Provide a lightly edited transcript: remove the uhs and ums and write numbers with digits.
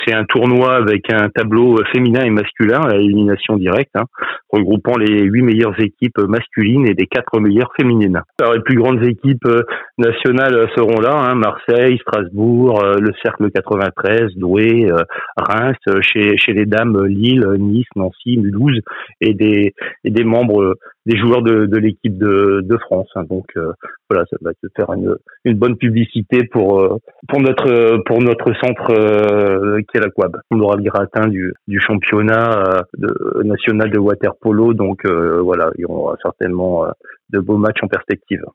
C'est un tournoi avec un tableau féminin et masculin à élimination directe, regroupant les 8 meilleures équipes masculines et les 4 meilleures féminines. Alors, les plus grandes équipes nationales seront là, Marseille, Strasbourg, le Cercle 93, Douai, Reims, chez les dames, Lille, Nice, Nancy, Mulhouse et des membres, des joueurs de l'équipe de France. Donc voilà, ça va te faire une bonne publicité pour notre centre qui est la Quab. On aura le gratin du championnat national de water polo, donc voilà, il y aura certainement de beaux matchs en perspective.